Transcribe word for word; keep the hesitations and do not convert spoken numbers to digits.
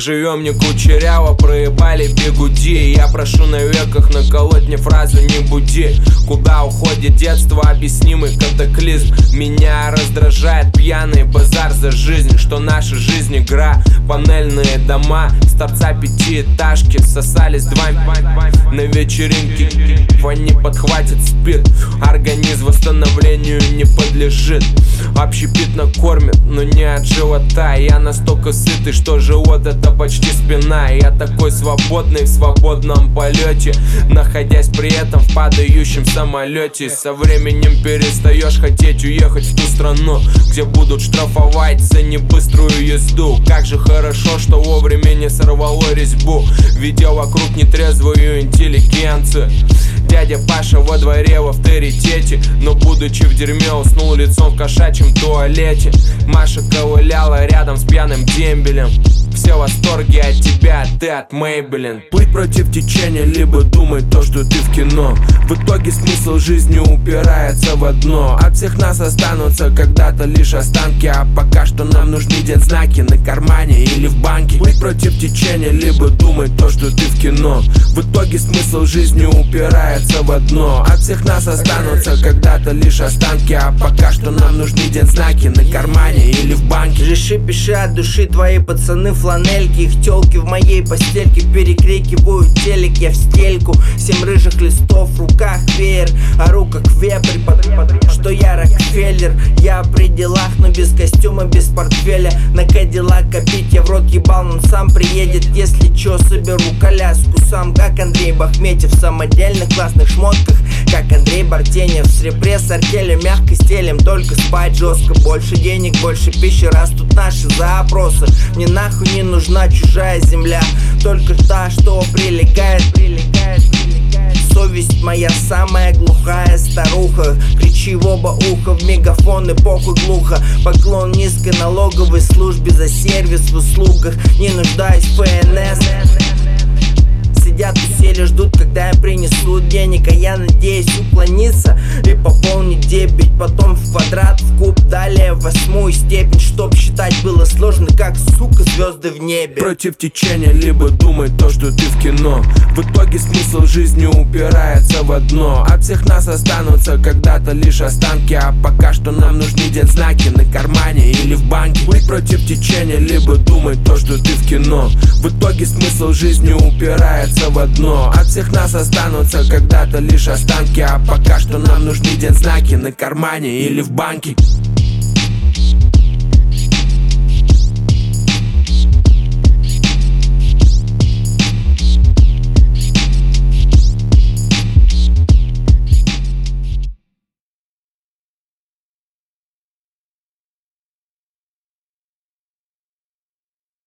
живем не кучеряво, проебали бигуди. Я прошу на веках наколоть мне фразу «не буди». Куда уходит детство, объяснимый катаклизм. Меня раздражает пьяный базар за жизнь. Что наша жизнь игра, панельные дома, с торца пятиэтажки сосались два на вечеринке. Фони подхватит спирт, организм восстановлению не подлежит. Общепит накормит, но не от живота. Я настолько сытый, что живот это почти спина. Я такой свободный в свободном полете, находясь при этом в падающем самолете. Со временем перестаешь хотеть уехать в ту страну, где будут штрафовать за небыструю езду. Как же хорошо, что вовремя не сорвало резьбу, видя вокруг нетрезвую интеллигенцию. Дядя Паша во дворе в авторитете, но будучи в дерьме уснул лицом в кошачьем туалете. Маша ковыляла рядом с пьяным дембелем. Все восторги от тебя, ты от Мейбелин. Плыть против течения, либо думать то, что ты в кино. В итоге смысл жизни упирается в одно: от всех нас останутся когда-то лишь останки, а пока что нам нужны детзнаки на кармане или в банке. Плыть против течения, либо думать то, что ты в кино. В итоге смысл жизни упирается в одно: от всех нас останутся когда-то лишь останки, а пока что нам нужны детзнаки на кармане или в банке. Реши, пиши от души, твои пацаны фланельки. Их тёлки в моей постельке перекрикивают телек. Я в стельку, семь рыжих листов, в руках веер, ору как вепрь, что я Рокфеллер. Я при делах, но без костюма, без портфеля. На Кадиллак копить я в рот ебал, он сам приедет. Если чё, соберу коляску сам, как Андрей Бахметьев. В самодельных классных шмотках, как Андрей Бартенев. В сребре с артелем, мягко стелем, только спать жестко. Больше денег, больше пищи, растут наши запросы. Мне нахуй не нужна чужая земля, только та, что прилегает, прилегает, прилегает. Совесть моя самая глухая старуха. Кричи в оба уха, в мегафон и похуй глухо. Поклон низкой налоговой службе за сервис в услугах. Не нуждаюсь в ФНС. Сидят у сели, ждут, когда им принесут денег, а я надеюсь уклониться и пополнить дебет. Потом в квадрат, в куб, далее в восьмую степень, чтоб считать было сложно, как, сука, звезды в небе. Против течения, либо думать то, что ты в кино. В итоге смысл жизни упирается в одно: от всех нас останутся когда-то лишь останки, а пока что нам нужны детзнаки на кармане или в банке. Плыть против течения, либо думать то, что ты в кино. В итоге смысл жизни упирается в одно: от всех нас останутся когда-то лишь останки, а пока что нам нужны детзнаки на кармане или в банке.